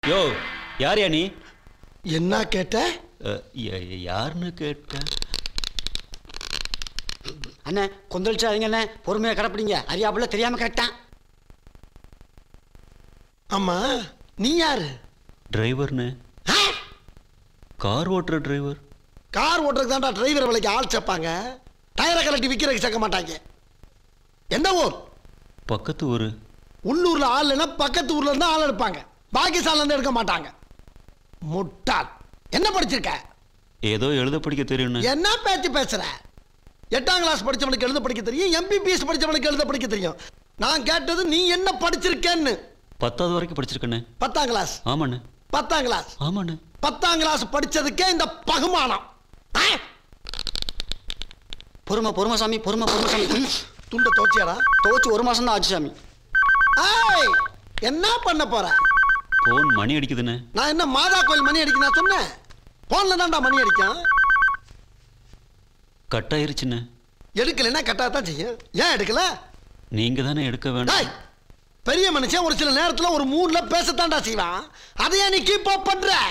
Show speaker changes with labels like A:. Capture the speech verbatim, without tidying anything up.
A: யோ யார் யா நீ?
B: என்ன கேட்ட?
A: யாருன்னு கேட்ட?
C: அண்ணே கொந்தளிச்சாதீங்க அண்ணே, பொறுமையா கடப்பிடிங்க. அறியாப்புல தெரியாம கேட்டான்.
B: ஆமா நீ யாரு?
A: டிரைவர்னு. கார் ஓட்டுற டிரைவர்.
B: கார் ஓட்டுறதுக்கு தான்டா டிரைவர் வேலைக்கு ஆள் சேர்ப்பாங்க. டயரை கலட்டி விற்கிறதுக்கு சேர்க்க மாட்டாங்க. எந்த ஊர்?
A: பக்கத்து ஊர்.
B: உள்ளூர்ல ஆள் இல்லைன்னா பக்கத்து ஊர்ல இருந்தா ஆள் எடுப்பாங்க. பாக்கி சால்ல இருந்து எடுக்க மாட்டாங்க. முட்டாள். என்ன படிச்சிருக்க?
A: ஏதோ எழுத படிக்க தெரியும்.
B: என்ன பேச்சு பேசுற? எட்டாம் கிளாஸ் படிச்சவனுக்கு எழுத படிக்க தெரியும், எம்பிபிஎஸ் படிச்சவனுக்கு எழுத படிக்க தெரியும். நான் கேட்டது நீ என்ன படிச்சிருக்கேன்னு.
A: பத்தாவது வரைக்கும் படிச்சிருக்கேன்னு.
B: பத்தாம் கிளாஸ்?
A: ஆமாண்ணே.
B: பத்தாம் கிளாஸ்?
A: ஆமாண்ணே.
B: பத்தாம் கிளாஸ் படிச்சதுக்கே இந்த பகுமானம்.
C: பொறுமை பொறுமை சாமி, பொறுமை பொறுமை சாமி.
B: துண்ட தோச்சியாடா?
C: தோச்சு ஒரு மாசம் தான் ஆச்சு சாமி.
B: ஏய் என்ன பண்ண போற?
A: போன் மணி அடிக்குதுண்ணே.
B: நான் என்ன மாதா கோயில் மணி அடிக்க நான் சொன்னேன்? போன்ல தான்டா மணி அடிக்கும்.
A: கட் ஆயிருச்சுண்ணே.
B: எடுக்கலைன்னா கட்டாதான் செய்யும். ஏன் எடுக்கல?
A: நீங்க தானே எடுக்க வேண்டாம்.
B: பெரிய மனுஷன் ஒரு சில நேரத்துல ஒரு மூணுல பேசத்தான்டா செய்வான். அதையா நீ கீப் அப் பண்ற?